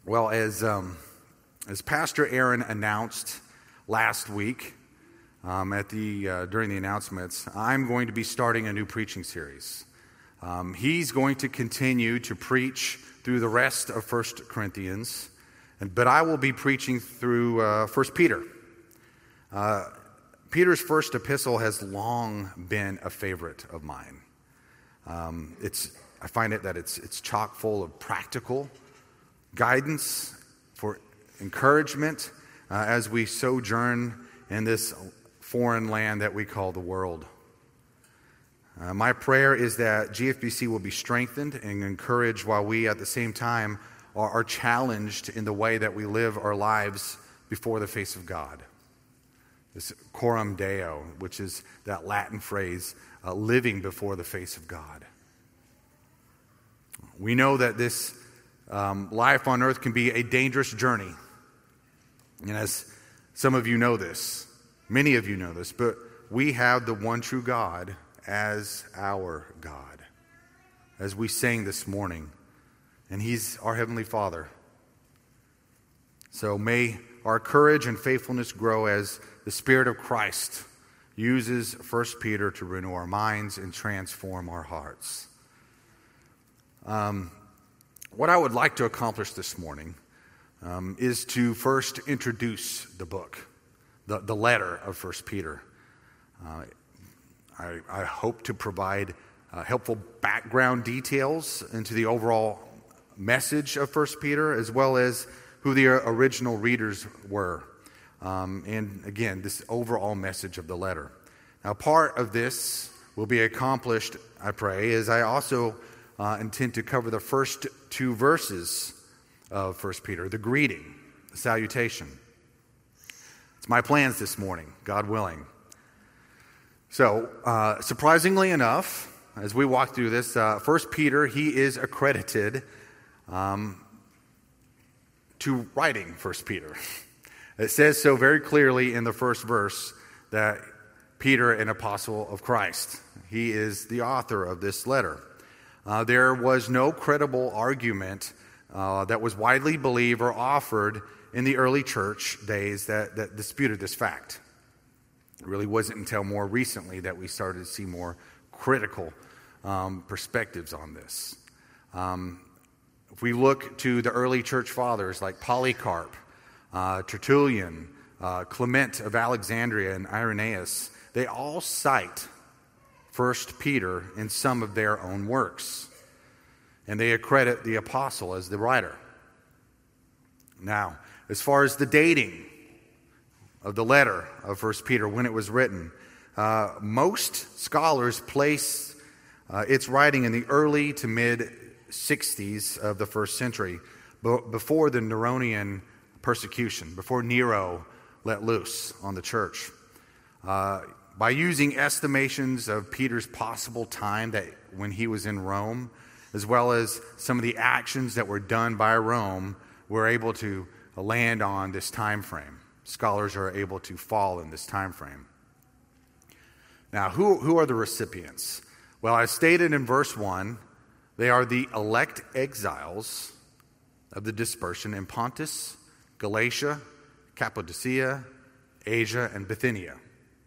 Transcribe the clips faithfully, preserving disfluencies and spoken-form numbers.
Well, as um, as Pastor Aaron announced last week um, at the uh, during the announcements, I'm going to be starting a new preaching series. Um, he's going to continue to preach through the rest of First Corinthians, and, but I will be preaching through uh, First Peter. Uh, Peter's first epistle has long been a favorite of mine. Um, it's I find it that it's it's chock full of practical guidance for encouragement uh, as we sojourn in this foreign land that we call the world. Uh, my prayer is that G F B C will be strengthened and encouraged while we at the same time are, are challenged in the way that we live our lives before the face of God. This coram Deo, which is that Latin phrase, uh, living before the face of God. We know that this Um, life on earth can be a dangerous journey. And as some of you know this, many of you know this, but we have the one true God as our God, as we sang this morning, and He's our Heavenly Father. So may our courage and faithfulness grow as the Spirit of Christ uses First Peter to renew our minds and transform our hearts. Um. What I would like to accomplish this morning um, is to first introduce the book, the, the letter of First Peter. Uh, I, I hope to provide uh, helpful background details into the overall message of First Peter, as well as who the original readers were. Um, and again, this overall message of the letter. Now, part of this will be accomplished, I pray, as I also Uh, intend to cover the first two verses of First Peter, the greeting, the salutation. It's my plans this morning, God willing. So, uh, surprisingly enough, as we walk through this, uh, First Peter, he is accredited um, to writing First Peter. It says so very clearly in the first verse that Peter, an apostle of Christ, he is the author of this letter. Uh, there was no credible argument uh, that was widely believed or offered in the early church days that, that disputed this fact. It really wasn't until more recently that we started to see more critical um, perspectives on this. Um, if we look to the early church fathers like Polycarp, uh, Tertullian, uh, Clement of Alexandria, and Irenaeus, they all cite First Peter in some of their own works, and they accredit the apostle as the writer. Now, as far as the dating of the letter of First Peter, when it was written, uh, most scholars place uh, its writing in the early to mid-sixties of the first century, before the Neronian persecution, before Nero let loose on the church. Uh, By using estimations of Peter's possible time that when he was in Rome, as well as some of the actions that were done by Rome, we're able to land on this time frame. Scholars are able to fall in this time frame. Now, who, who are the recipients? Well, as stated in verse one, they are the elect exiles of the dispersion in Pontus, Galatia, Cappadocia, Asia, and Bithynia.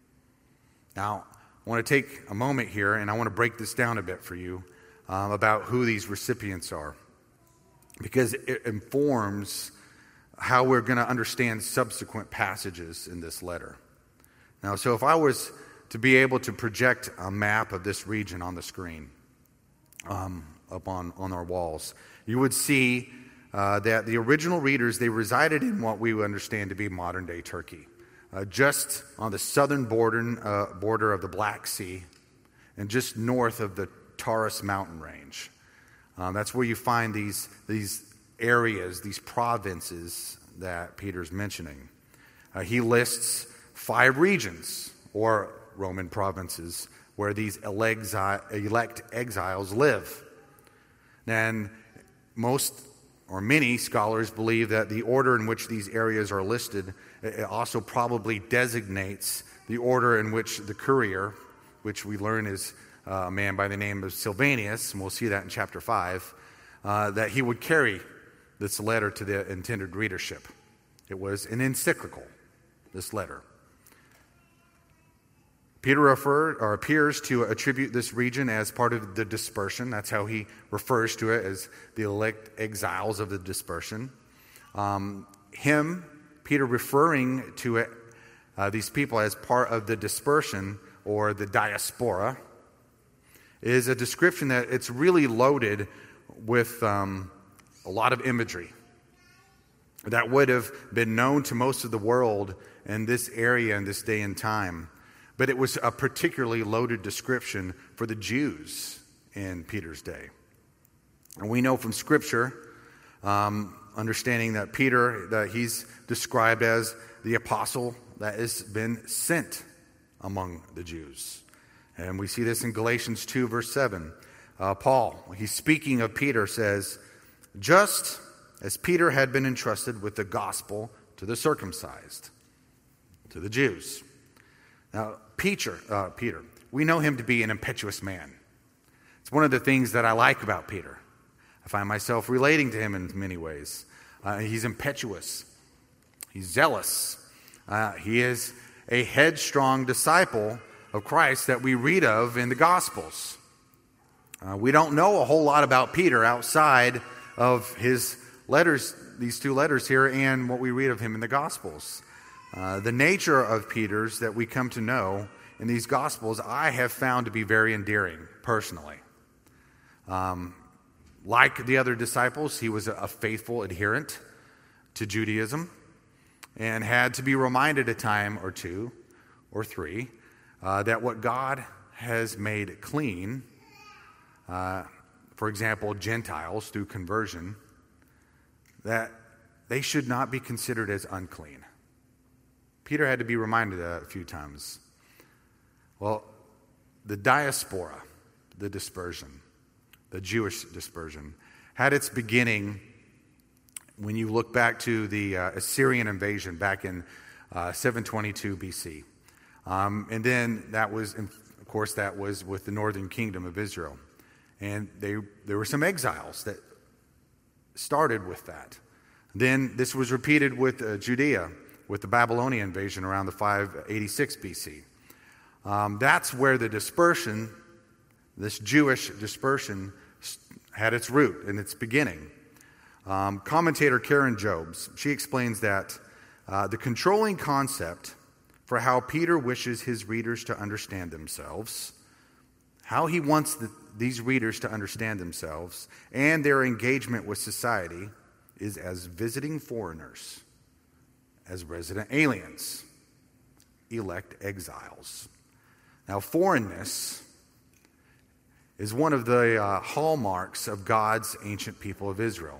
Now, I want to take a moment here, and I want to break this down a bit for you um, about who these recipients are, because it informs how we're going to understand subsequent passages in this letter. Now, so if I was to be able to project a map of this region on the screen um, up on, on our walls, you would see uh, that the original readers, they resided in what we would understand to be modern-day Turkey. Uh, just on the southern border, uh, border of the Black Sea, and just north of the Taurus mountain range. Um, that's where you find these, these areas, these provinces that Peter's mentioning. Uh, he lists five regions, or Roman provinces, where these elect exiles live. And most or many scholars believe that the order in which these areas are listed it also probably designates the order in which the courier, which we learn is a man by the name of Sylvanus, and we'll see that in chapter five, uh, that he would carry this letter to the intended readership. It was an encyclical, this letter. Peter refer, or appears to attribute this region as part of the dispersion. That's how he refers to it, as the elect exiles of the dispersion. Um, him, Peter referring to it, uh, these people as part of the dispersion or the diaspora, is a description that it's really loaded with um, a lot of imagery that would have been known to most of the world in this area in this day and time. But it was a particularly loaded description for the Jews in Peter's day. And we know from Scripture, um, understanding that Peter, that he's described as the apostle that has been sent among the Jews. And we see this in Galatians two, verse seven. Uh, Paul, he's speaking of Peter, says, just as Peter had been entrusted with the gospel to the circumcised, to the Jews. Now, Peter, uh, Peter, we know him to be an impetuous man. It's one of the things that I like about Peter. I find myself relating to him in many ways. Uh, he's impetuous. He's zealous. Uh, he is a headstrong disciple of Christ that we read of in the Gospels. Uh, we don't know a whole lot about Peter outside of his letters, these two letters here, and what we read of him in the Gospels. Uh, the nature of Peter's that we come to know in these Gospels, I have found to be very endearing, personally. Um, like the other disciples, he was a, a faithful adherent to Judaism and had to be reminded a time or two or three uh, that what God has made clean, uh, for example, Gentiles through conversion, that they should not be considered as unclean. Peter had to be reminded of that a few times. Well, the diaspora, the dispersion, the Jewish dispersion, had its beginning when you look back to the uh, Assyrian invasion back in uh, seven twenty-two B C. Um, and then that was, of course, that was with the northern kingdom of Israel. And they there were some exiles that started with that. Then this was repeated with uh, Judea, with the Babylonian invasion around the five eighty-six B C. Um, that's where the dispersion, this Jewish dispersion, had its root and its beginning. Um, commentator Karen Jobes, she explains that uh, the controlling concept for how Peter wishes his readers to understand themselves, how he wants the, these readers to understand themselves, and their engagement with society is as visiting foreigners, as resident aliens, elect exiles. Now, foreignness is one of the uh, hallmarks of God's ancient people of Israel.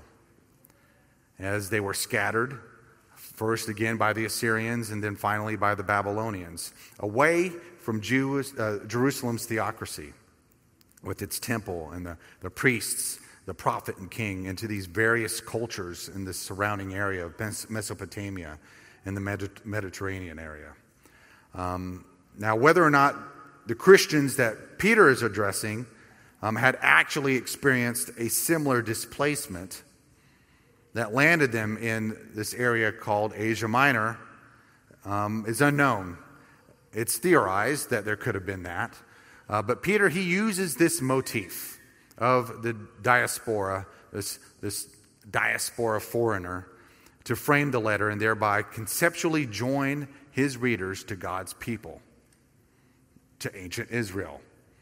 As they were scattered, first again by the Assyrians and then finally by the Babylonians, away from Jews, uh, Jerusalem's theocracy with its temple and the, the priests, the prophet and king, into these various cultures in the surrounding area of Mesopotamia and the Mediterranean area. Um, now, whether or not the Christians that Peter is addressing um, had actually experienced a similar displacement that landed them in this area called Asia Minor um, is unknown. It's theorized that there could have been that. Uh, but Peter, he uses this motif of the diaspora, this, this diaspora foreigner, to frame the letter and thereby conceptually join his readers to God's people, to ancient Israel.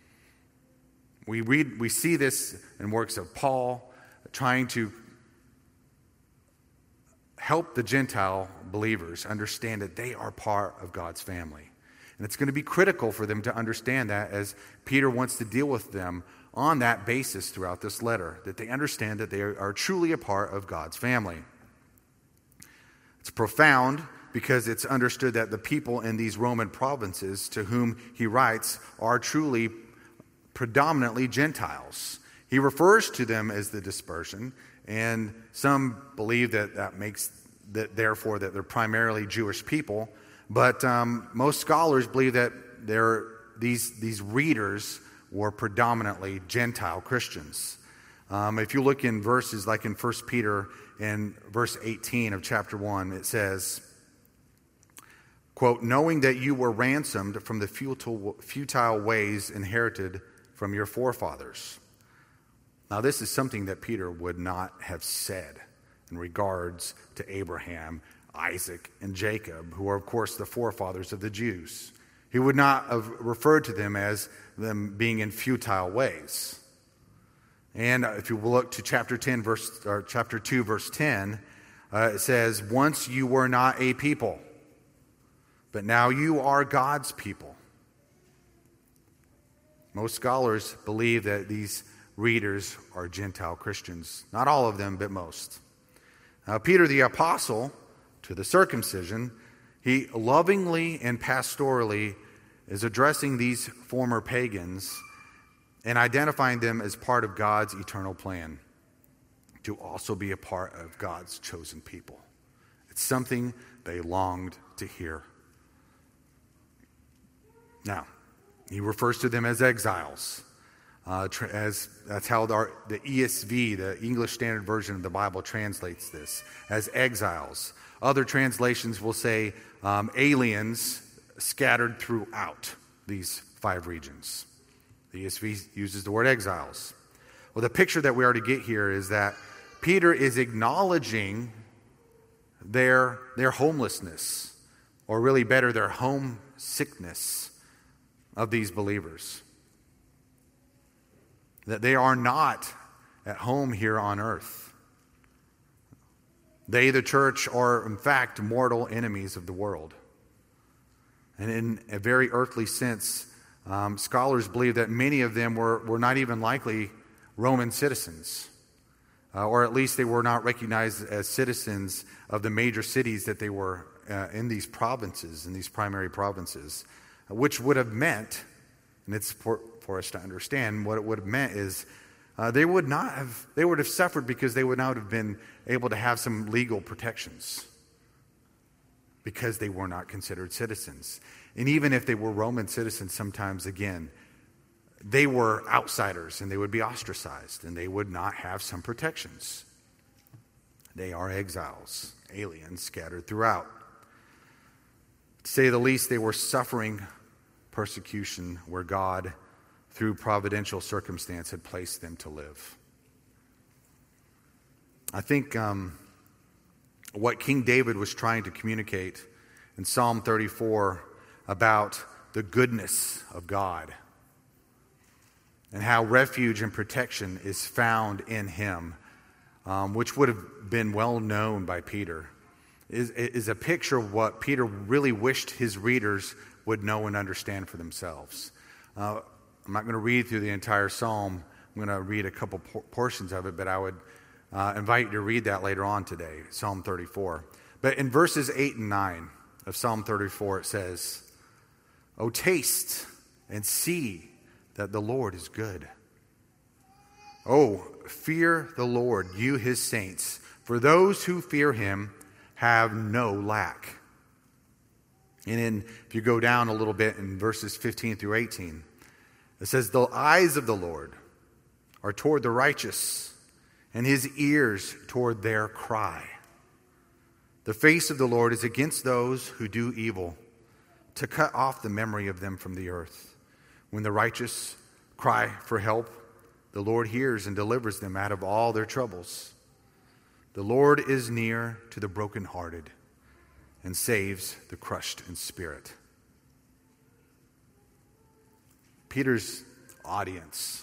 We read, we see this in works of Paul trying to help the Gentile believers understand that they are part of God's family. And it's going to be critical for them to understand that as Peter wants to deal with them on that basis throughout this letter, that they understand that they are truly a part of God's family. It's profound because it's understood that the people in these Roman provinces to whom he writes are truly predominantly Gentiles. He refers to them as the dispersion, and some believe that that makes that therefore that they're primarily Jewish people. But um, most scholars believe that they're, these these readers were predominantly Gentile Christians. Um, if you look in verses like in First Peter in verse eighteen of chapter one. It says, quote, knowing that you were ransomed from the futile, futile ways inherited from your forefathers. Now, this is something that Peter would not have said in regards to Abraham, Isaac, and Jacob, who are, of course, the forefathers of the Jews. He would not have referred to them as them being in futile ways. And if you look to chapter ten, verse or chapter two, verse ten, uh, it says, "Once you were not a people, but now you are God's people." Most scholars believe that these readers are Gentile Christians. Not all of them, but most. Now, Peter the apostle to the circumcision, he lovingly and pastorally is addressing these former pagans and identifying them as part of God's eternal plan to also be a part of God's chosen people. It's something they longed to hear. Now, he refers to them as exiles. Uh, tra- as that's how the, the E S V, the English Standard Version of the Bible, translates this, as exiles. Other translations will say um, aliens scattered throughout these five regions. The E S V uses the word exiles. Well, the picture that we are to get here is that Peter is acknowledging their, their homelessness, or really better, their homesickness of these believers. That they are not at home here on earth. They, the church, are in fact mortal enemies of the world. And in a very earthly sense, um, scholars believe that many of them were, were not even likely Roman citizens. Uh, or at least they were not recognized as citizens of the major cities that they were uh, in these provinces, in these primary provinces. Which would have meant, and it's for, for us to understand, what it would have meant is uh, they would not have, they would have suffered because they would not have been able to have some legal protections because they were not considered citizens. And even if they were Roman citizens, sometimes, again, they were outsiders and they would be ostracized and they would not have some protections. They are exiles, aliens scattered throughout. To say the least, they were suffering persecution where God, through providential circumstance, had placed them to live. I think um, what King David was trying to communicate in Psalm thirty-four about the goodness of God and how refuge and protection is found in Him, um, which would have been well known by Peter, is, is a picture of what Peter really wished his readers would know and understand for themselves. Uh, I'm not going to read through the entire psalm. I'm going to read a couple por- portions of it, but I would uh, invite you to read that later on today, Psalm thirty-four. But in verses eight and nine of Psalm thirty-four, it says, "O taste and see that the Lord is good. Oh, fear the Lord, you His saints, for those who fear Him have no lack." And then if you go down a little bit in verses fifteen through eighteen, it says, "The eyes of the Lord are toward the righteous, and His ears toward their cry. The face of the Lord is against those who do evil, to cut off the memory of them from the earth. When the righteous cry for help, the Lord hears and delivers them out of all their troubles. The Lord is near to the brokenhearted and saves the crushed in spirit." Peter's audience,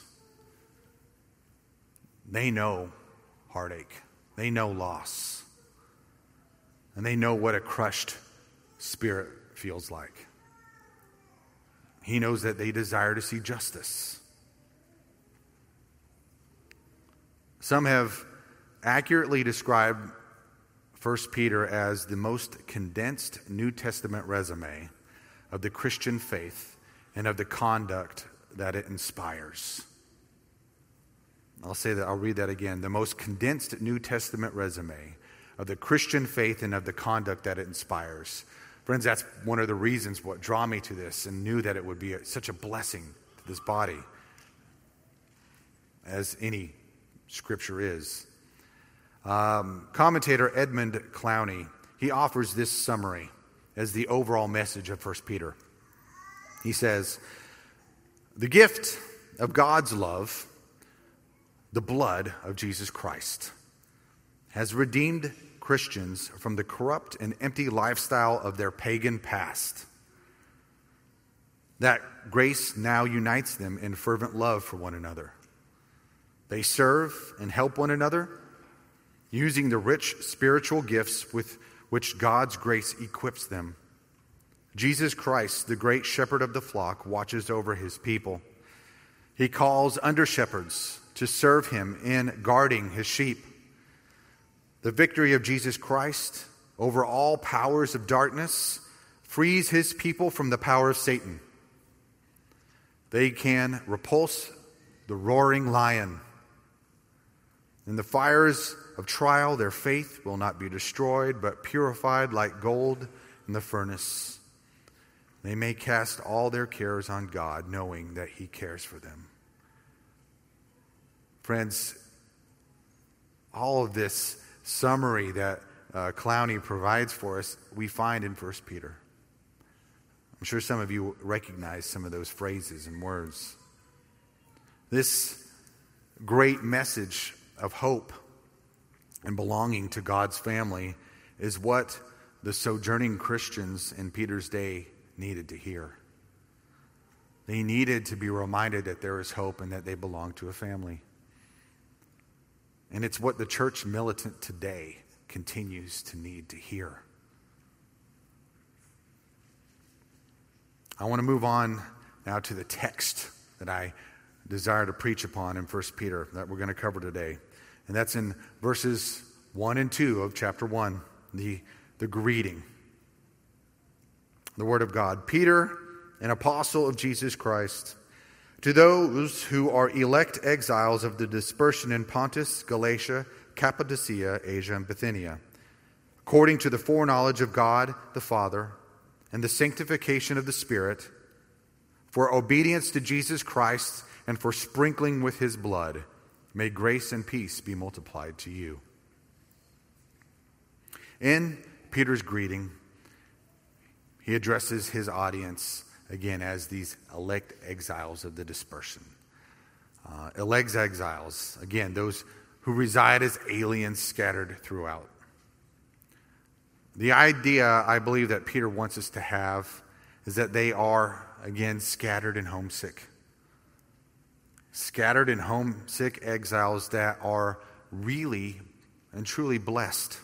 they know heartache. They know loss. And they know what a crushed spirit feels like. He knows that they desire to see justice. Some have accurately described First Peter as the most condensed New Testament resume of the Christian faith and of the conduct that it inspires. I'll say that, I'll read that again. The most condensed New Testament resume of the Christian faith and of the conduct that it inspires. Friends, that's one of the reasons what drew me to this and knew that it would be a, such a blessing to this body, as any Scripture is. Um, commentator Edmund Clowney, he offers this summary as the overall message of First Peter. He says, the gift of God's love, the blood of Jesus Christ, has redeemed Christians from the corrupt and empty lifestyle of their pagan past. That grace now unites them in fervent love for one another. They serve and help one another, using the rich spiritual gifts with which God's grace equips them. Jesus Christ, the great shepherd of the flock, watches over his people. He calls under-shepherds to serve him in guarding his sheep. The victory of Jesus Christ over all powers of darkness frees his people from the power of Satan. They can repulse the roaring lion. In the fires of trial, their faith will not be destroyed, but purified like gold in the furnace. They may cast all their cares on God, knowing that he cares for them. Friends, all of this summary that uh, Clowney provides for us, we find in First Peter. I'm sure some of you recognize some of those phrases and words. This great message of hope and belonging to God's family is what the sojourning Christians in Peter's day needed to hear. They needed to be reminded that there is hope and that they belong to a family. And it's what the church militant today continues to need to hear. I want to move on now to the text that I desire to preach upon in First Peter that we're going to cover today. And that's in verses one and two of chapter one, the, the greeting. The Word of God. Peter, an apostle of Jesus Christ, to those who are elect exiles of the dispersion in Pontus, Galatia, Cappadocia, Asia, and Bithynia, according to the foreknowledge of God the Father and the sanctification of the Spirit, for obedience to Jesus Christ and for sprinkling with his blood, may grace and peace be multiplied to you. In Peter's greeting, he addresses his audience again as these elect exiles of the dispersion. Uh, elect exiles, again, those who reside as aliens scattered throughout. The idea I believe that Peter wants us to have is that they are, again, scattered and homesick. Scattered and homesick exiles that are really and truly blessed.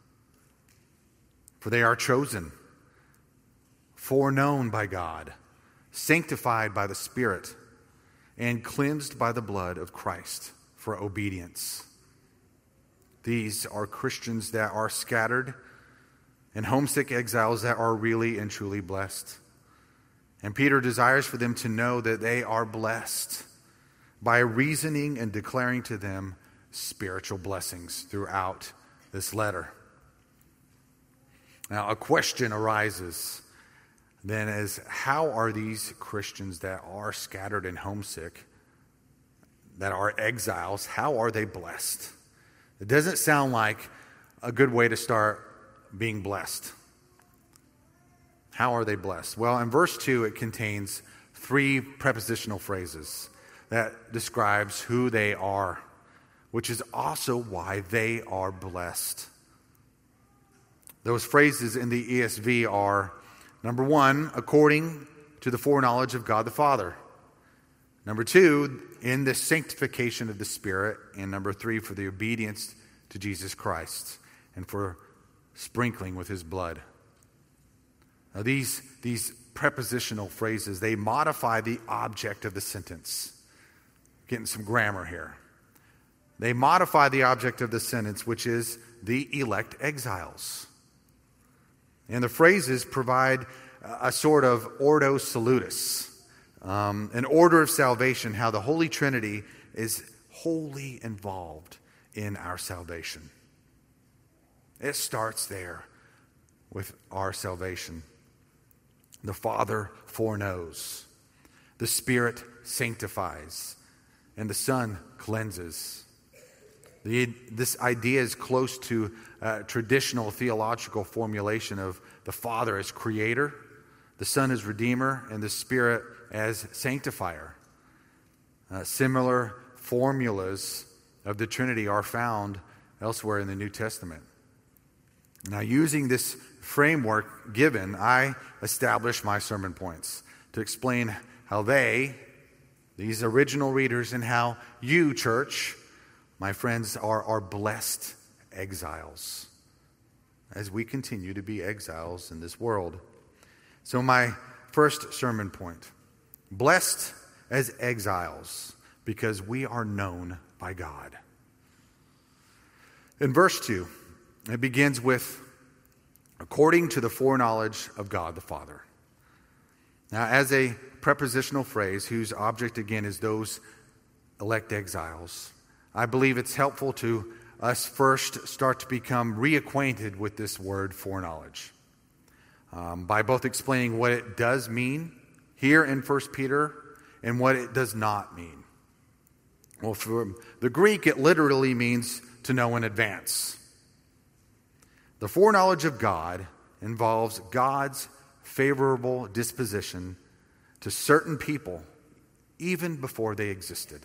For they are chosen, foreknown by God, sanctified by the Spirit, and cleansed by the blood of Christ for obedience. These are Christians that are scattered and homesick exiles that are really and truly blessed. And Peter desires for them to know that they are blessed by reasoning and declaring to them spiritual blessings throughout this letter. Now, a question arises then as how are these Christians that are scattered and homesick, that are exiles, how are they blessed? It doesn't sound like a good way to start being blessed. How are they blessed? Well, in verse two, it contains three prepositional phrases that describes who they are, which is also why they are blessed. Those phrases in the E S V are, number one, according to the foreknowledge of God the Father. Number two, in the sanctification of the Spirit. And number three, for the obedience to Jesus Christ and for sprinkling with his blood. Now these, these prepositional phrases, they modify the object of the sentence. Getting some grammar here. They modify the object of the sentence, which is the elect exiles. And the phrases provide a sort of ordo salutis, um, an order of salvation, how the Holy Trinity is wholly involved in our salvation. It starts there with our salvation. The Father foreknows, the Spirit sanctifies, and the Son cleanses. The, this idea is close to a traditional theological formulation of the Father as creator, the Son as redeemer, and the Spirit as sanctifier. Uh, similar formulas of the Trinity are found elsewhere in the New Testament. Now, using this framework given, I establish my sermon points to explain how they, these original readers, and how you, church, my friends, are, are blessed exiles as we continue to be exiles in this world. So my first sermon point, blessed as exiles because we are known by God. In verse two, it begins with, according to the foreknowledge of God the Father. Now, as a prepositional phrase whose object again is those elect exiles, I believe it's helpful to us first start to become reacquainted with this word foreknowledge um, by both explaining what it does mean here in First Peter and what it does not mean. Well, from the Greek, it literally means to know in advance. The foreknowledge of God involves God's favorable disposition to certain people even before they existed.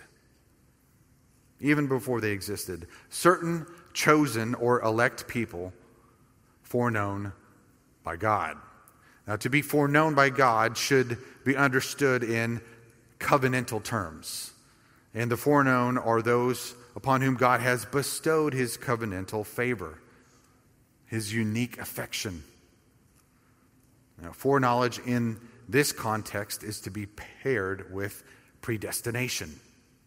Even before they existed. Certain chosen or elect people foreknown by God. Now, to be foreknown by God should be understood in covenantal terms. And the foreknown are those upon whom God has bestowed his covenantal favor, his unique affection. Now, foreknowledge in this context is to be paired with predestination,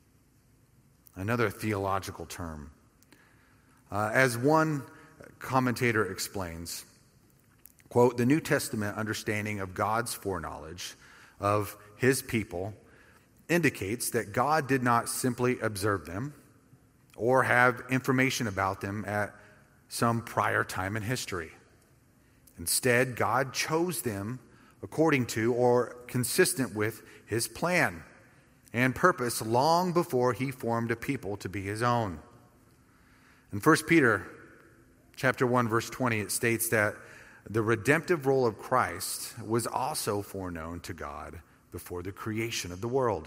another theological term. Uh, as one commentator explains, quote, the New Testament understanding of God's foreknowledge of his people indicates that God did not simply observe them or have information about them at some prior time in history. Instead, God chose them according to or consistent with his plan and purpose long before he formed a people to be his own. In First Peter chapter one, verse twenty, it states that the redemptive role of Christ was also foreknown to God before the creation of the world.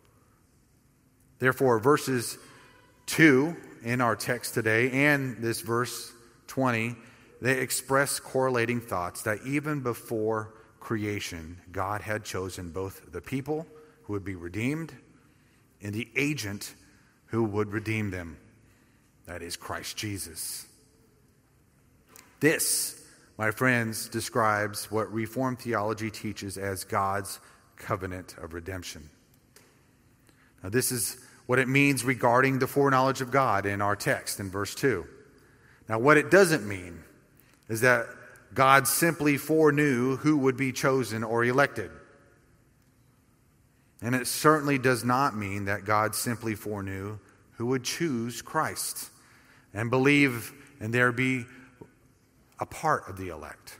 Therefore, verses two in our text today and this verse twenty, they express correlating thoughts that even before creation, God had chosen both the people who would be redeemed and the agent who would redeem them. That is Christ Jesus. This, my friends, describes what Reformed theology teaches as God's covenant of redemption. Now, this is what it means regarding the foreknowledge of God in our text in verse two. Now, what it doesn't mean is that God simply foreknew who would be chosen or elected. And it certainly does not mean that God simply foreknew who would choose Christ and believe and there be a part of the elect.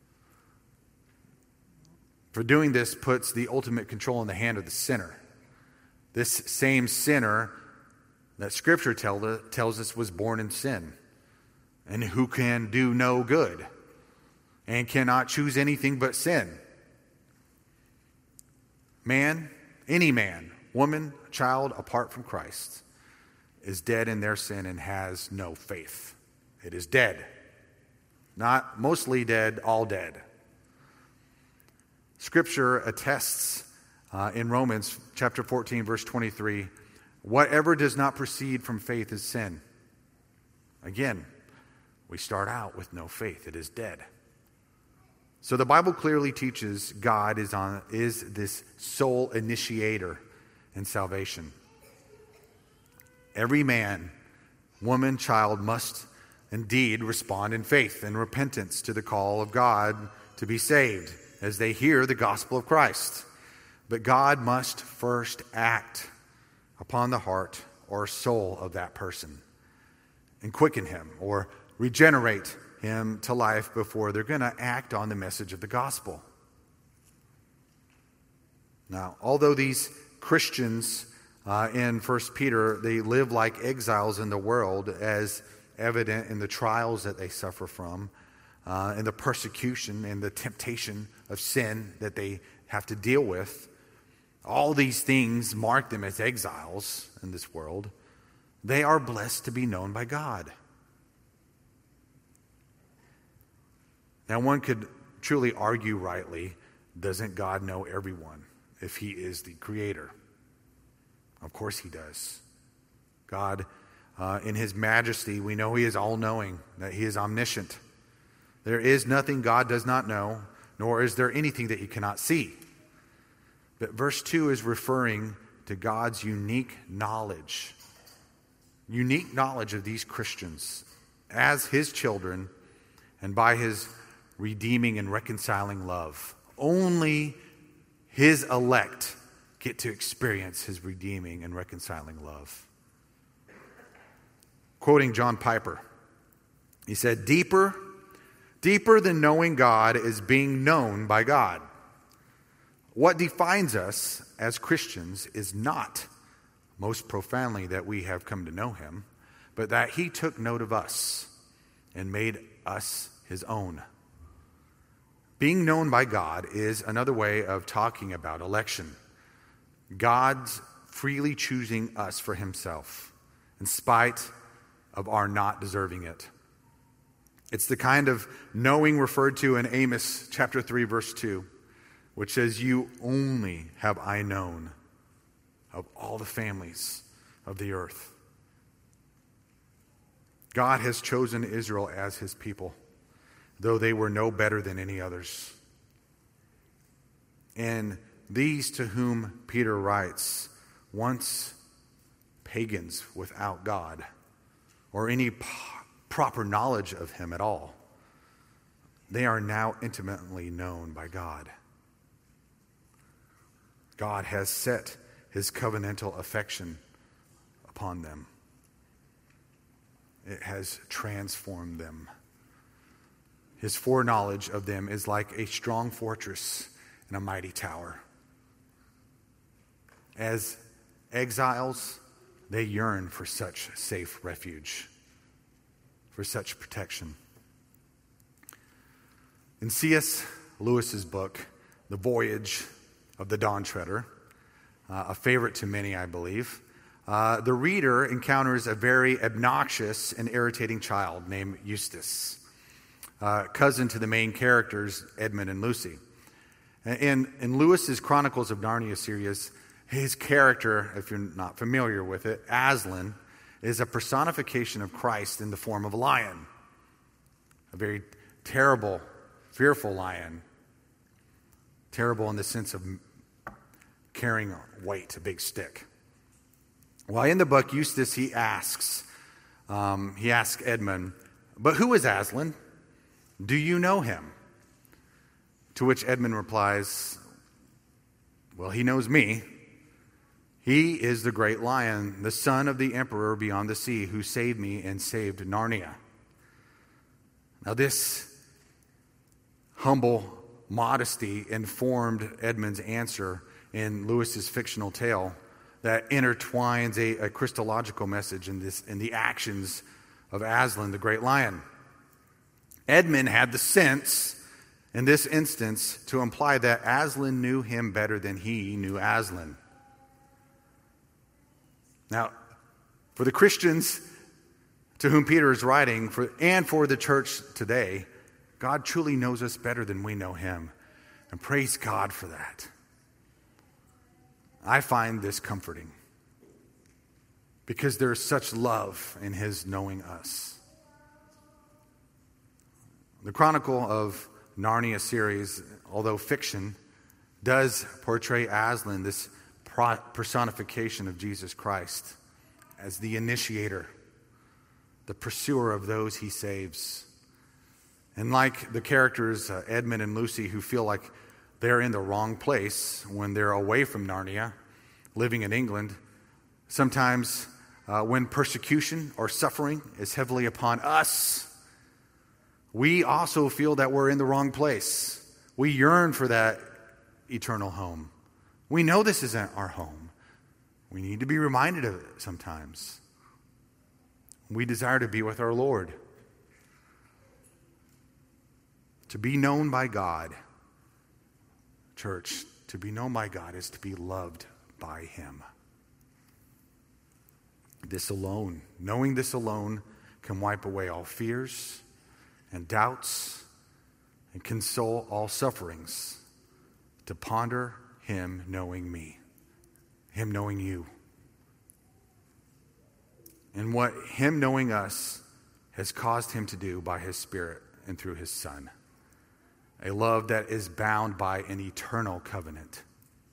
For doing this puts the ultimate control in the hand of the sinner. This same sinner that Scripture tell, tells us was born in sin and who can do no good and cannot choose anything but sin. Man, any man, woman, child, apart from Christ, is dead in their sin and has no faith. It is dead. Not mostly dead, all dead. Scripture attests uh, in Romans chapter fourteen, verse twenty-three, whatever does not proceed from faith is sin. Again, we start out with no faith. It is dead. So the Bible clearly teaches God is on is this sole initiator in salvation. Every man, woman, child must indeed respond in faith and repentance to the call of God to be saved as they hear the gospel of Christ. But God must first act upon the heart or soul of that person and quicken him or regenerate him to life before they're going to act on the message of the gospel. Now, although these Christians Uh, in First Peter, they live like exiles in the world, as evident in the trials that they suffer from, uh, and the persecution and the temptation of sin that they have to deal with. All these things mark them as exiles in this world. They are blessed to be known by God. Now, one could truly argue rightly, doesn't God know everyone if he is the creator? Of course he does. God, uh, in his majesty, we know he is all-knowing, that he is omniscient. There is nothing God does not know, nor is there anything that he cannot see. But verse two is referring to God's unique knowledge, unique knowledge of these Christians as his children and by his redeeming and reconciling love. Only his elect get to experience his redeeming and reconciling love. Quoting John Piper, he said, Deeper, deeper than knowing God is being known by God. What defines us as Christians is not, most profoundly, that we have come to know him, but that he took note of us and made us his own. Being known by God is another way of talking about election. God's freely choosing us for himself, in spite of our not deserving it. It's the kind of knowing referred to in Amos chapter three, verse two, which says, You only have I known of all the families of the earth. God has chosen Israel as his people, though they were no better than any others. And these to whom Peter writes, once pagans without God, or any p- proper knowledge of him at all, they are now intimately known by God. God has set his covenantal affection upon them. It has transformed them. His foreknowledge of them is like a strong fortress and a mighty tower. As exiles, they yearn for such safe refuge, for such protection. In C S Lewis's book, The Voyage of the Dawn Treader, uh, a favorite to many, I believe, uh, the reader encounters a very obnoxious and irritating child named Eustace, uh, cousin to the main characters, Edmund and Lucy. In, in Lewis's Chronicles of Narnia series, his character, if you're not familiar with it, Aslan, is a personification of Christ in the form of a lion. A very terrible, fearful lion. Terrible in the sense of carrying weight, a big stick. Well, in the book, Eustace, he asks, um, he asks Edmund, but who is Aslan? Do you know him? To which Edmund replies, well, he knows me. He is the great lion, the son of the emperor beyond the sea, who saved me and saved Narnia. Now, this humble modesty informed Edmund's answer in Lewis's fictional tale that intertwines a, a Christological message in, this, in the actions of Aslan, the great lion. Edmund had the sense, in this instance, to imply that Aslan knew him better than he knew Aslan. Now, for the Christians to whom Peter is writing, for, and for the church today, God truly knows us better than we know him. And praise God for that. I find this comforting because there is such love in his knowing us. The Chronicle of Narnia series, although fiction, does portray Aslan, this personification of Jesus Christ, as the initiator, the pursuer of those he saves. And like the characters uh, Edmund and Lucy, who feel like they're in the wrong place when they're away from Narnia, living in England, sometimes uh, when persecution or suffering is heavily upon us, we also feel that we're in the wrong place. We yearn for that eternal home. We know this isn't our home. We need to be reminded of it sometimes. We desire to be with our Lord. To be known by God, church, to be known by God is to be loved by Him. This alone, knowing this alone, can wipe away all fears and doubts and console all sufferings. To ponder Him knowing me, Him knowing you, and what Him knowing us has caused Him to do by His Spirit and through His Son. A love that is bound by an eternal covenant.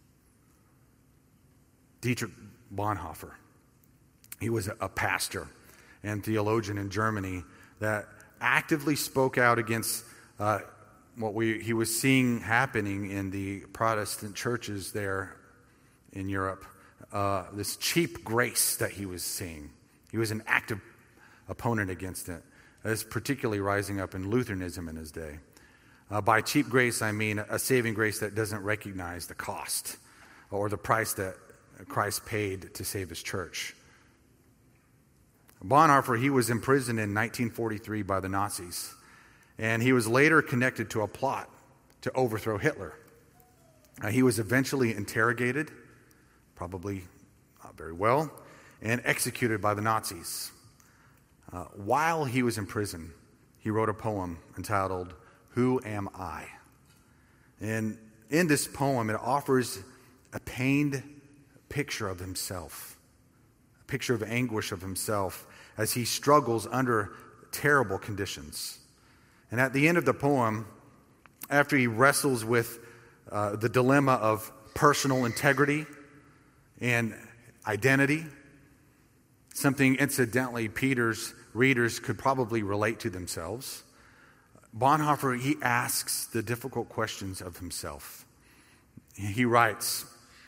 Dietrich Bonhoeffer, he was a pastor and theologian in Germany that actively spoke out against uh, what we he was seeing happening in the Protestant churches there in Europe. Uh, this cheap grace that he was seeing. He was an active opponent against it. It's particularly rising up in Lutheranism in his day. Uh, by cheap grace, I mean a saving grace that doesn't recognize the cost or the price that Christ paid to save His church. Bonhoeffer, he was imprisoned in nineteen forty-three by the Nazis, and he was later connected to a plot to overthrow Hitler. Uh, he was eventually interrogated, probably not very well, and executed by the Nazis. Uh, while he was in prison, he wrote a poem entitled, "Who Am I?" And in this poem, it offers a pained picture of himself, a picture of anguish of himself as he struggles under terrible conditions. And at the end of the poem, after he wrestles with uh, the dilemma of personal integrity and identity, something incidentally Peter's readers could probably relate to themselves, Bonhoeffer, he asks the difficult questions of himself. He writes,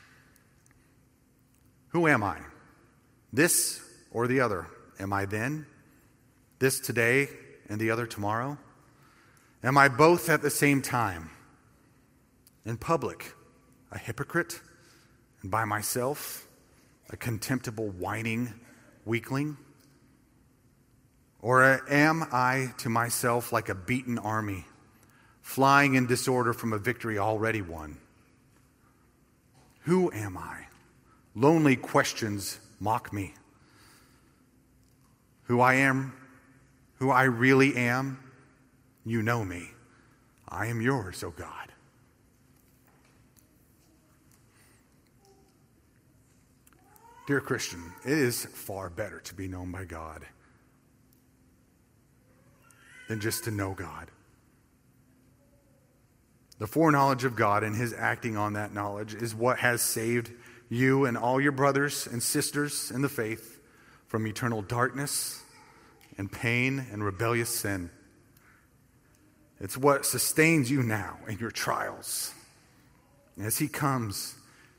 "Who am I? This or the other? Am I then? This today and the other tomorrow? Am I both at the same time? In public, a hypocrite, and by myself, a contemptible, whining weakling? Or am I to myself like a beaten army, flying in disorder from a victory already won? Who am I? Lonely questions mock me. Who I am, who I really am, you know me. I am yours, O God." Dear Christian, it is far better to be known by God than just to know God. The foreknowledge of God and His acting on that knowledge is what has saved you and all your brothers and sisters in the faith from eternal darkness and pain and rebellious sin. It's what sustains you now in your trials as He comes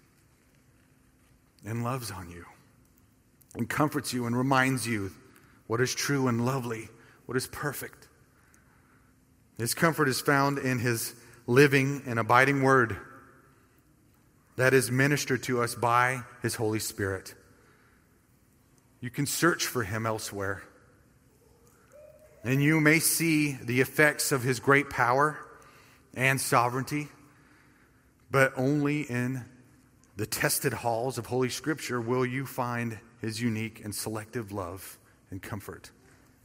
and loves on you and comforts you and reminds you what is true and lovely, what is perfect. His comfort is found in His living and abiding Word that is ministered to us by His Holy Spirit. You can search for Him elsewhere, and you may see the effects of His great power and sovereignty, but only in the tested halls of Holy Scripture will you find His unique and selective love and comfort.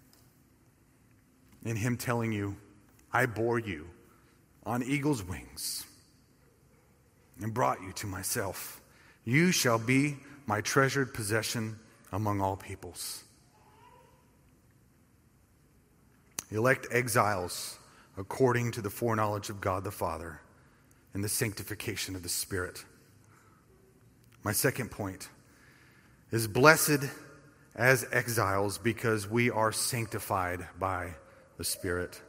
In Him telling you, "I bore you on eagle's wings and brought you to myself. You shall be my treasured possession among all peoples." Elect exiles according to the foreknowledge of God the Father and the sanctification of the Spirit. My second point is blessed as exiles because we are sanctified by the Spirit.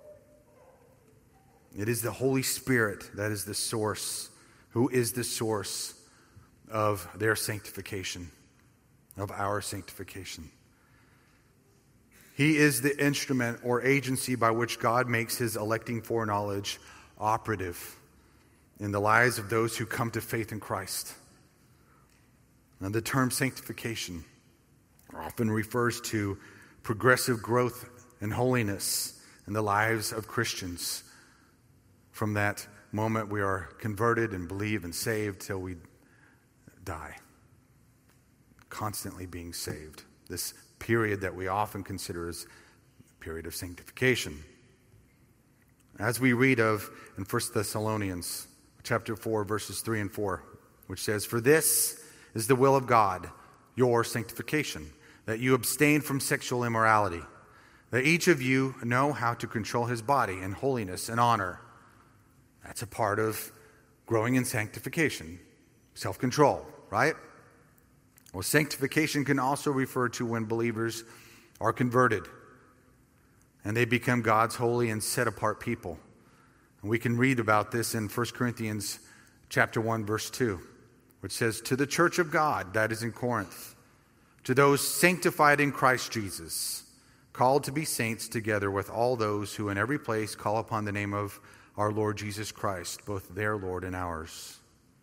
It is the Holy Spirit that is the source, who is the source of their sanctification, of our sanctification. He is the instrument or agency by which God makes His electing foreknowledge operative in the lives of those who come to faith in Christ. Now, the term sanctification often refers to progressive growth in holiness in the lives of Christians from that moment we are converted and believe and saved till we die. Constantly being saved. This period that we often consider as a period of sanctification. As we read of in First Thessalonians chapter four, verses three and four, which says, "For this is the will of God, your sanctification, that you abstain from sexual immorality, that each of you know how to control his body in holiness and honor." That's a part of growing in sanctification, self-control, right? Well, sanctification can also refer to when believers are converted and they become God's holy and set-apart people. And we can read about this in First Corinthians chapter one, verse two, which says, "To the church of God that is in Corinth, to those sanctified in Christ Jesus, called to be saints together with all those who in every place call upon the name of our Lord Jesus Christ, both their Lord and ours."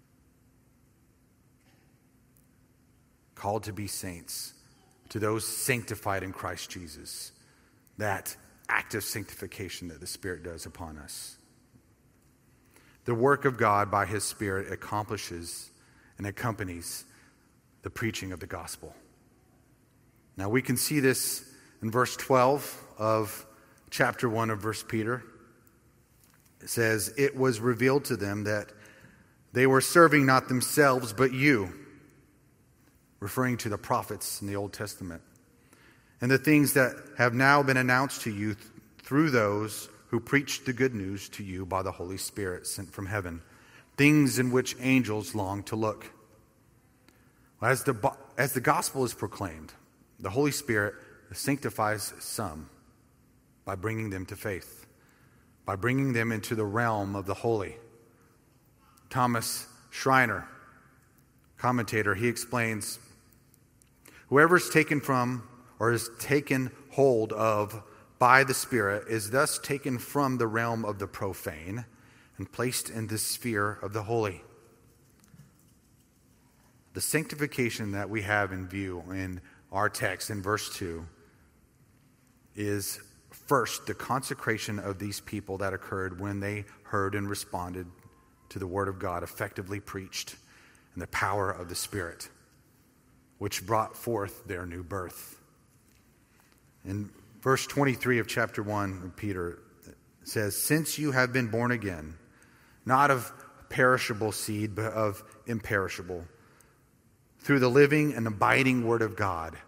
Called to be saints, to those sanctified in Christ Jesus. That act of sanctification that the Spirit does upon us. The work of God by His Spirit accomplishes and accompanies the preaching of the gospel. Now we can see this in verse twelve of chapter one of First Peter. It says, "It was revealed to them that they were serving not themselves but you," referring to the prophets in the Old Testament, "and the things that have now been announced to you th- through those who preached the good news to you by the Holy Spirit sent from heaven, things in which angels long to look." As the, as the gospel is proclaimed, the Holy Spirit sanctifies some by bringing them to faith, by bringing them into the realm of the holy. Thomas Schreiner, commentator, he explains, "Whoever is taken from or is taken hold of by the Spirit is thus taken from the realm of the profane and placed in the sphere of the holy." The sanctification that we have in view in our text in verse two is first the consecration of these people that occurred when they heard and responded to the Word of God effectively preached and the power of the Spirit, which brought forth their new birth. In verse twenty-three of chapter one of Peter, it says, "Since you have been born again, not of perishable seed, but of imperishable, through the living and abiding Word of God."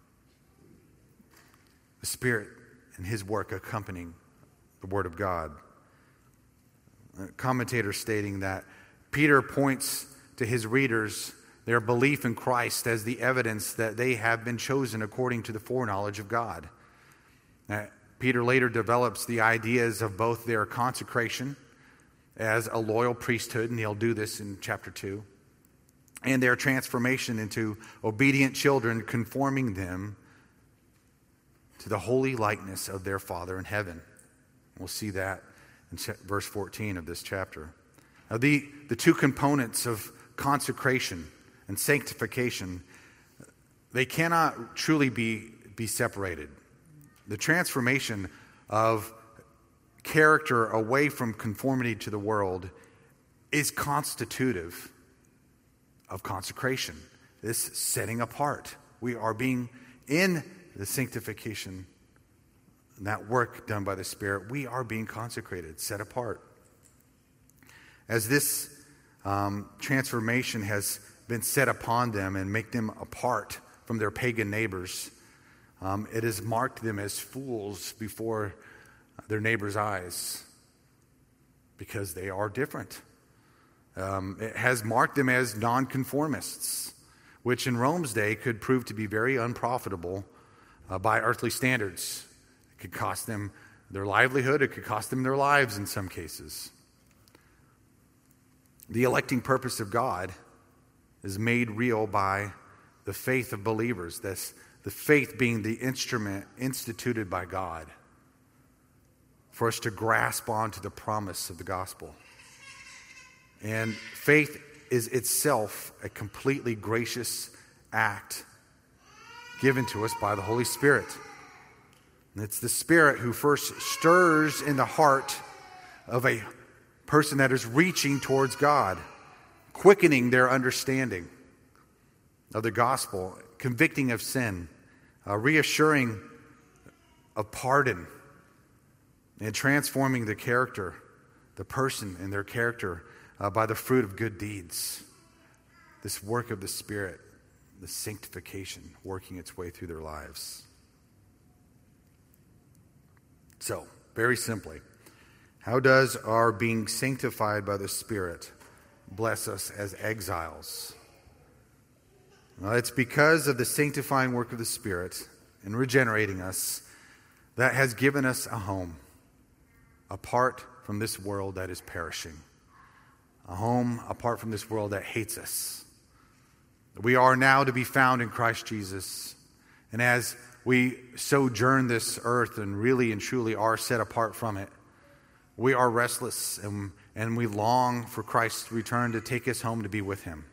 The Spirit and His work accompanying the Word of God. A commentator stating that Peter points to his readers their belief in Christ as the evidence that they have been chosen according to the foreknowledge of God. Now, Peter later develops the ideas of both their consecration as a loyal priesthood, and he'll do this in chapter two, and their transformation into obedient children, conforming them to the holy likeness of their Father in heaven. We'll see that in verse fourteen of this chapter. Now, the, the two components of consecration and sanctification, they cannot truly be, be separated. The transformation of character away from conformity to the world is constitutive of consecration, this setting apart. We are being in the sanctification, that work done by the Spirit, we are being consecrated, set apart. As this um, transformation has been set upon them and make them apart from their pagan neighbors, um, it has marked them as fools before their neighbors' eyes because they are different. Um, it has marked them as nonconformists, which in Rome's day could prove to be very unprofitable uh, by earthly standards. It could cost them their livelihood. It could cost them their lives in some cases. The electing purpose of God is made real by the faith of believers, this, the faith being the instrument instituted by God for us to grasp onto the promise of the gospel. And faith is itself a completely gracious act given to us by the Holy Spirit. And it's the Spirit who first stirs in the heart of a person that is reaching towards God, quickening their understanding of the gospel, convicting of sin, uh, reassuring of pardon, and transforming the character, the person and their character uh, by the fruit of good deeds. This work of the Spirit, the sanctification, working its way through their lives. So, very simply, how does our being sanctified by the Spirit bless us as exiles? Well, it's because of the sanctifying work of the Spirit in regenerating us that has given us a home apart from this world that is perishing. A home apart from this world that hates us. We are now to be found in Christ Jesus. And as we sojourn this earth and really and truly are set apart from it, we are restless and, and we long for Christ's return to take us home to be with him.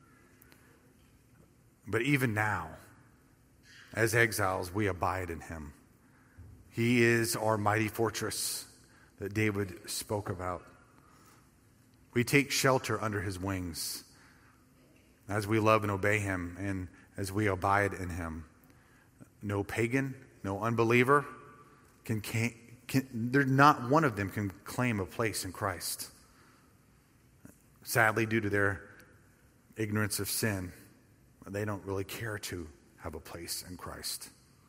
But even now, as exiles, we abide in him. He is our mighty fortress that David spoke about. We take shelter under his wings as we love and obey him and as we abide in him. No pagan, no unbeliever can, can, can there not one of them can claim a place in Christ. Sadly, due to their ignorance of sin, they don't really care to have a place in Christ.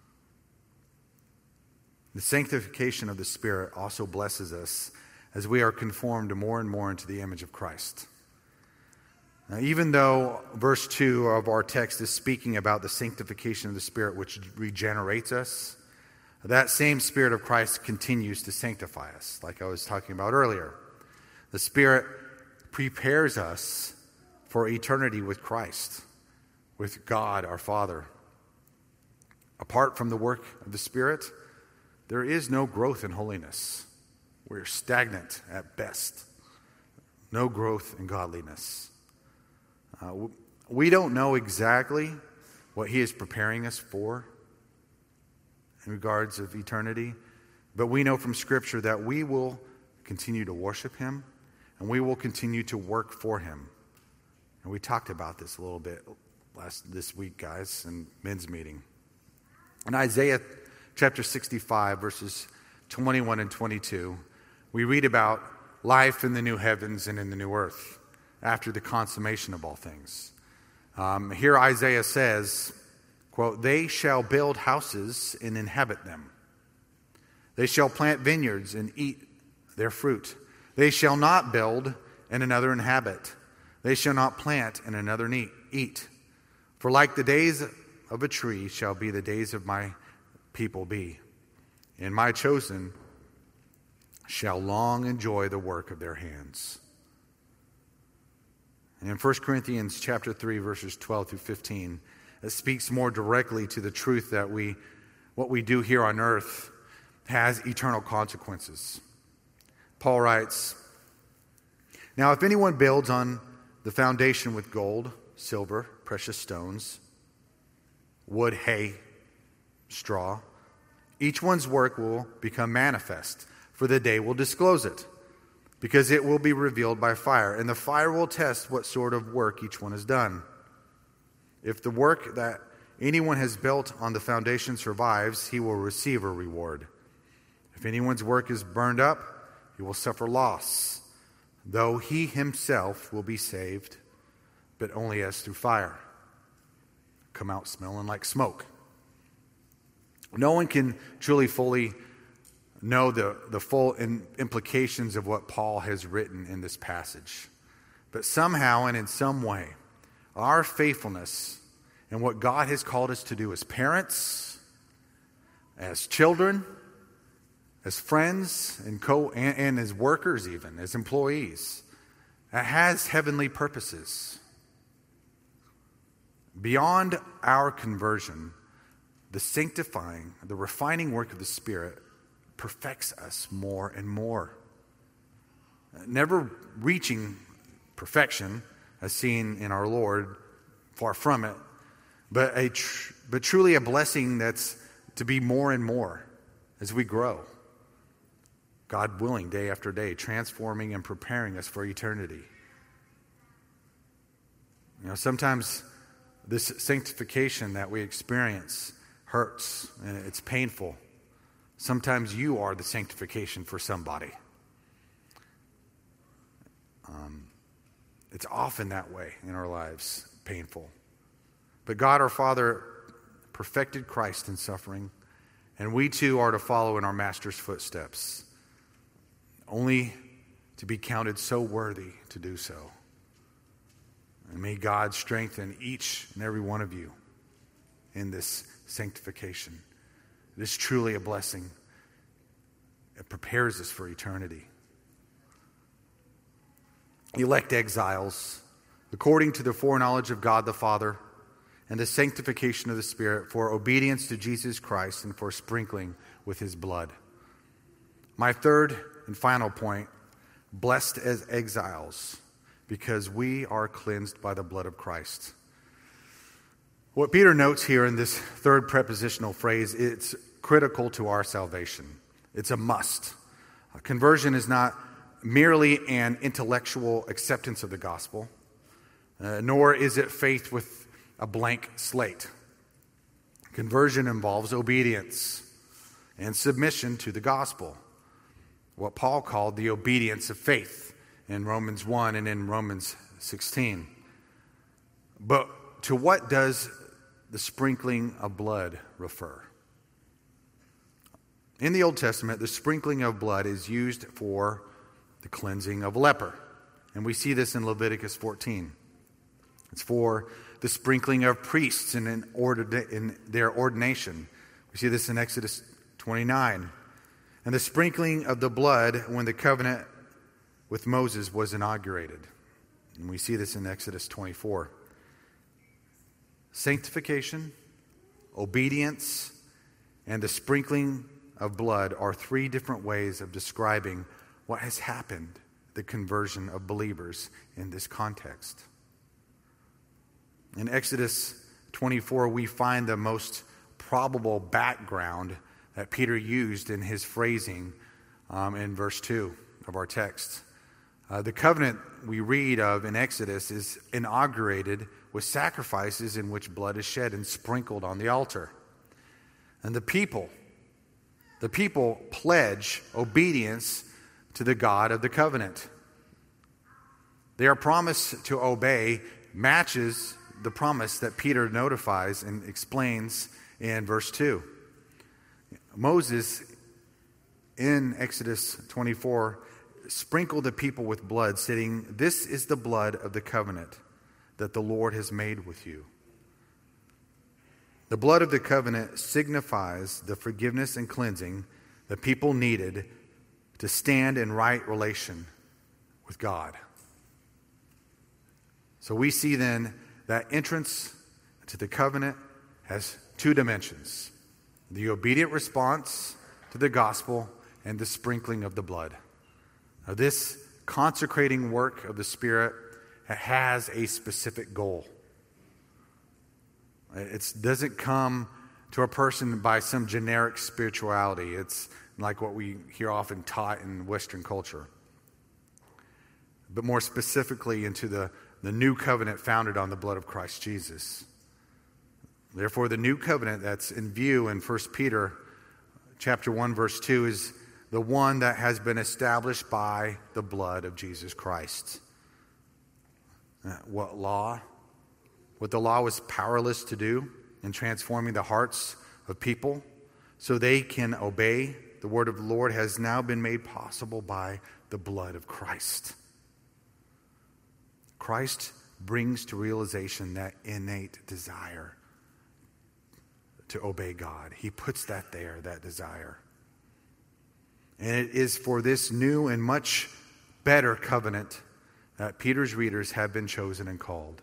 The sanctification of the Spirit also blesses us as we are conformed more and more into the image of Christ. Now, even though verse two of our text is speaking about the sanctification of the Spirit which regenerates us, that same Spirit of Christ continues to sanctify us, like I was talking about earlier. The Spirit prepares us for eternity with Christ, with God our Father. Apart from the work of the Spirit, there is no growth in holiness. We're stagnant at best. No growth in godliness. Uh, we don't know exactly what he is preparing us for in regards of eternity, but we know from Scripture that we will continue to worship him and we will continue to work for him. And we talked about this a little bit last this week, guys, in men's meeting. In Isaiah chapter sixty-five, verses twenty-one and twenty-two, we read about life in the new heavens and in the new earth after the consummation of all things. Um, here Isaiah says, quote, "They shall build houses and inhabit them. They shall plant vineyards and eat their fruit. They shall not build and another inhabit. They shall not plant and another eat. For like the days of a tree shall be the days of my people be, and my chosen shall long enjoy the work of their hands." And in First Corinthians chapter three, verses twelve through fifteen, it speaks more directly to the truth that we, what we do here on earth has eternal consequences. Paul writes, "Now if anyone builds on the foundation with gold, silver, precious stones, wood, hay, straw, each one's work will become manifest, for the day will disclose it, because it will be revealed by fire, and the fire will test what sort of work each one has done. If the work that anyone has built on the foundation survives, he will receive a reward. If anyone's work is burned up, he will suffer loss, though he himself will be saved, but only as through fire. Come out smelling like smoke." No one can truly fully know the, the full in, implications of what Paul has written in this passage. But somehow and in some way, our faithfulness and what God has called us to do as parents, as children, as friends, and, co- and, and as workers even, as employees, that has heavenly purposes. Beyond our conversion, the sanctifying, the refining work of the Spirit perfects us more and more. Never reaching perfection, as seen in our Lord, far from it, but a tr- but truly a blessing that's to be more and more as we grow. God willing, day after day, transforming and preparing us for eternity. You know, sometimes this sanctification that we experience hurts and it's painful. Sometimes you are the sanctification for somebody. Um, it's often that way in our lives, painful. But God our Father perfected Christ in suffering, and we too are to follow in our Master's footsteps, only to be counted so worthy to do so. And may God strengthen each and every one of you in this sanctification. It is truly a blessing. It prepares us for eternity. Elect exiles, according to the foreknowledge of God the Father and the sanctification of the Spirit, for obedience to Jesus Christ and for sprinkling with his blood. My third and final point, blessed as exiles, because we are cleansed by the blood of Christ. What Peter notes here in this third prepositional phrase, it's critical to our salvation. It's a must. Conversion is not merely an intellectual acceptance of the gospel, uh, nor is it faith with a blank slate. Conversion involves obedience and submission to the gospel, what Paul called the obedience of faith in Romans one and in Romans sixteen. But to what does the sprinkling of blood refer? In the Old Testament, the sprinkling of blood is used for the cleansing of a leper. And we see this in Leviticus fourteen. It's for the sprinkling of priests in, in, order, in their ordination. We see this in Exodus twenty-nine. And the sprinkling of the blood when the covenant with Moses was inaugurated. And we see this in Exodus twenty-four. Sanctification, obedience, and the sprinkling of blood are three different ways of describing what has happened, the conversion of believers in this context. In Exodus twenty-four, we find the most probable background that Peter used in his phrasing um, in verse two of our text. Uh, the covenant we read of in Exodus is inaugurated with sacrifices in which blood is shed and sprinkled on the altar. And the people, the people pledge obedience to the God of the covenant. Their promise to obey matches the promise that Peter notifies and explains in verse two. Moses, in Exodus twenty-four, sprinkled the people with blood, saying, "This is the blood of the covenant that the Lord has made with you." The blood of the covenant signifies the forgiveness and cleansing the people needed to stand in right relation with God. So we see then that entrance to the covenant has two dimensions: the obedient response to the gospel and the sprinkling of the blood. Now, this consecrating work of the Spirit has a specific goal. It doesn't come to a person by some generic spirituality. It's like what we hear often taught in Western culture. But more specifically into the, the new covenant founded on the blood of Christ Jesus. Therefore, the new covenant that's in view in First Peter chapter one, verse two is the one that has been established by the blood of Jesus Christ. What law? What the law was powerless to do in transforming the hearts of people so they can obey the word of the Lord has now been made possible by the blood of Christ. Christ brings to realization that innate desire to obey God. He puts that there, that desire. And it is for this new and much better covenant that Peter's readers have been chosen and called.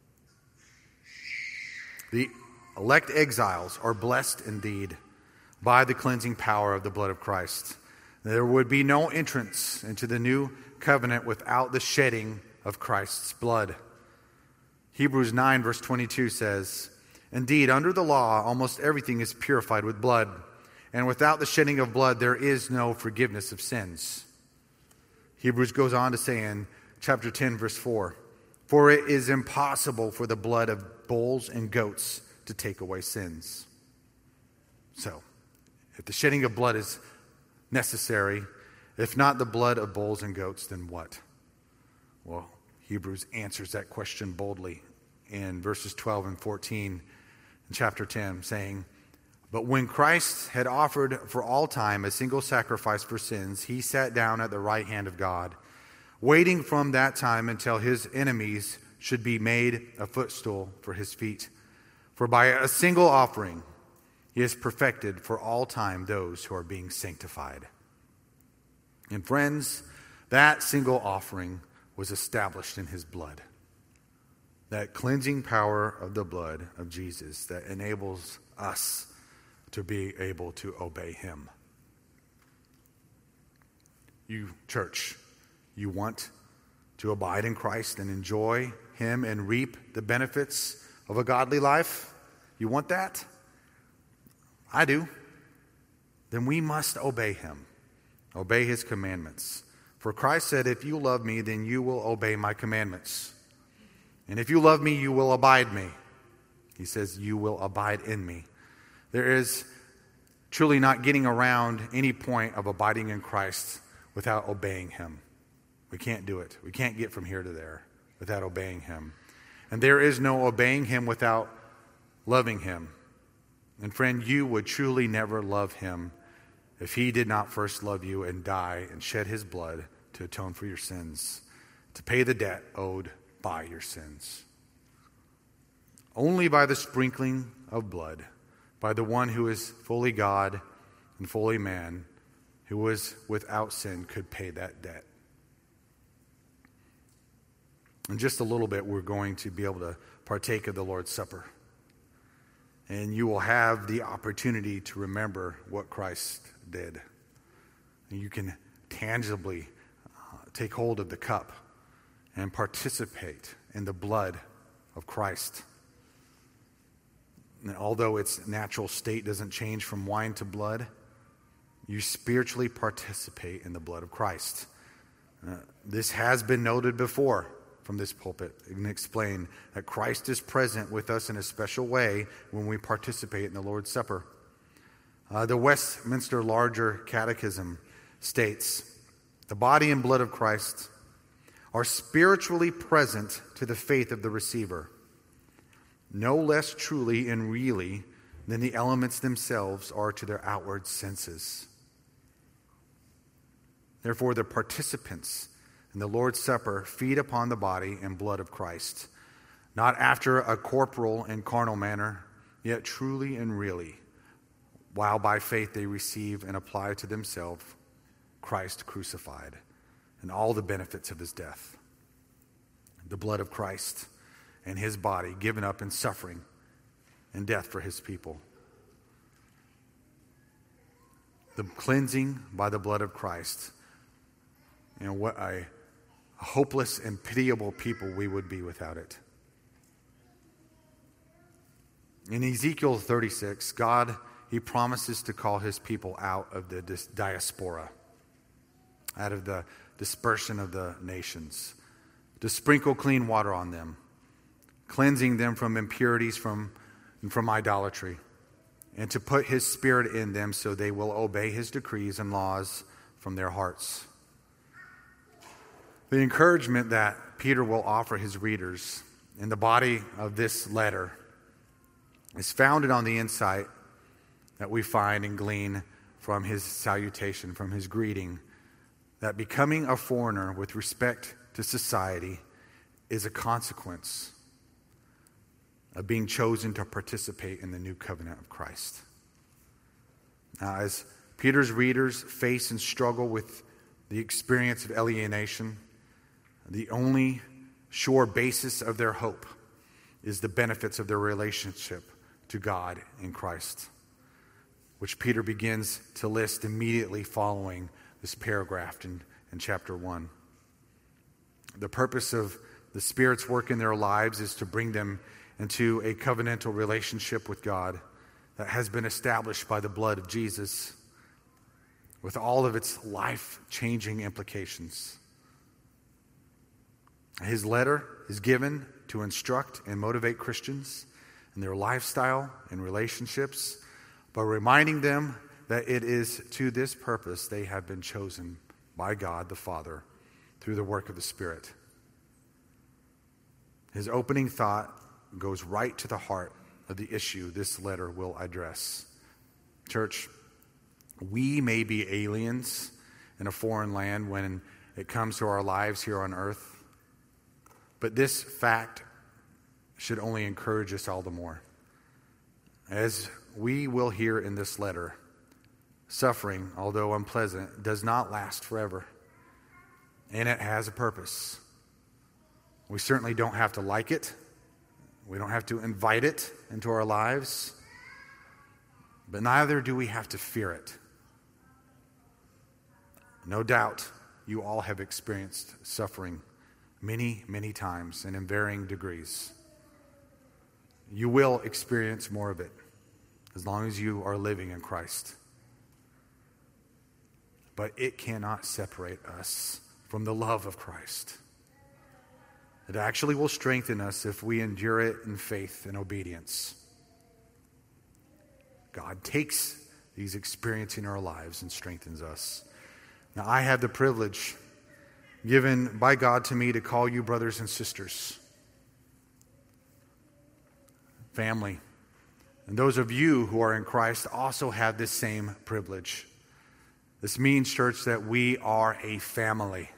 The elect exiles are blessed indeed by the cleansing power of the blood of Christ. There would be no entrance into the new covenant without the shedding of Christ's blood. Hebrews nine verse twenty-two says, Indeed, under the law, almost everything is purified with blood, and without the shedding of blood, there is no forgiveness of sins. Hebrews goes on to say in chapter ten, verse four, for it is impossible for the blood of bulls and goats to take away sins. So, if the shedding of blood is necessary, if not the blood of bulls and goats, then what? Well, Hebrews answers that question boldly in verses twelve and fourteen in chapter ten, saying, but when Christ had offered for all time a single sacrifice for sins, he sat down at the right hand of God, waiting from that time until his enemies should be made a footstool for his feet. For by a single offering he has perfected for all time those who are being sanctified. And friends, that single offering was established in his blood. That cleansing power of the blood of Jesus that enables us to be able to obey him. You, church, you want to abide in Christ and enjoy him and reap the benefits of a godly life? You want that? I do. Then we must obey him. Obey his commandments. For Christ said, if you love me, then you will obey my commandments. And if you love me, you will abide me. He says, you will abide in me. There is truly not getting around any point of abiding in Christ without obeying him. We can't do it. We can't get from here to there without obeying him. And there is no obeying him without loving him. And friend, you would truly never love him if he did not first love you and die and shed his blood to atone for your sins, to pay the debt owed by your sins. Only by the sprinkling of blood, by the one who is fully God and fully man, who was without sin, could pay that debt. In just a little bit, we're going to be able to partake of the Lord's Supper. And you will have the opportunity to remember what Christ did. And you can tangibly uh, take hold of the cup and participate in the blood of Christ. And although its natural state doesn't change from wine to blood, you spiritually participate in the blood of Christ. Uh, this has been noted before from this pulpit and explained that Christ is present with us in a special way when we participate in the Lord's Supper. Uh, the Westminster Larger Catechism states, the body and blood of Christ are spiritually present to the faith of the receiver, no less truly and really than the elements themselves are to their outward senses. Therefore, the participants in the Lord's Supper feed upon the body and blood of Christ, not after a corporal and carnal manner, yet truly and really, while by faith they receive and apply to themselves Christ crucified and all the benefits of his death. The blood of Christ and his body given up in suffering and death for his people. The cleansing by the blood of Christ. You know, what a hopeless and pitiable people we would be without it. In Ezekiel thirty-six, God, he promises to call his people out of the diaspora, out of the dispersion of the nations, to sprinkle clean water on them, cleansing them from impurities from, and from idolatry, and to put his spirit in them so they will obey his decrees and laws from their hearts. The encouragement that Peter will offer his readers in the body of this letter is founded on the insight that we find and glean from his salutation, from his greeting, that becoming a foreigner with respect to society is a consequence of being chosen to participate in the new covenant of Christ. Now, as Peter's readers face and struggle with the experience of alienation, the only sure basis of their hope is the benefits of their relationship to God in Christ, which Peter begins to list immediately following this paragraph in, in chapter one. The purpose of the Spirit's work in their lives is to bring them into a covenantal relationship with God that has been established by the blood of Jesus, with all of its life-changing implications. His letter is given to instruct and motivate Christians in their lifestyle and relationships by reminding them that it is to this purpose they have been chosen by God the Father through the work of the Spirit. His opening thought goes right to the heart of the issue this letter will address. Church, we may be aliens in a foreign land when it comes to our lives here on earth, but this fact should only encourage us all the more. As we will hear in this letter, suffering, although unpleasant, does not last forever, and it has a purpose. We certainly don't have to like it. We don't have to invite it into our lives, but neither do we have to fear it. No doubt you all have experienced suffering many, many times and in varying degrees. You will experience more of it as long as you are living in Christ. But it cannot separate us from the love of Christ. It actually will strengthen us if we endure it in faith and obedience. God takes these experiences in our lives and strengthens us. Now, I have the privilege given by God to me to call you brothers and sisters, family. And those of you who are in Christ also have this same privilege. This means, church, that we are a family.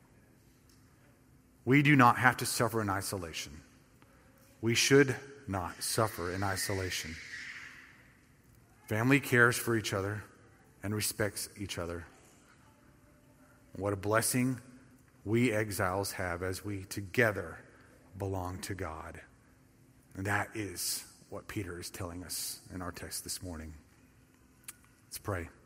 We do not have to suffer in isolation. We should not suffer in isolation. Family cares for each other and respects each other. What a blessing we exiles have as we together belong to God. And that is what Peter is telling us in our text this morning. Let's pray.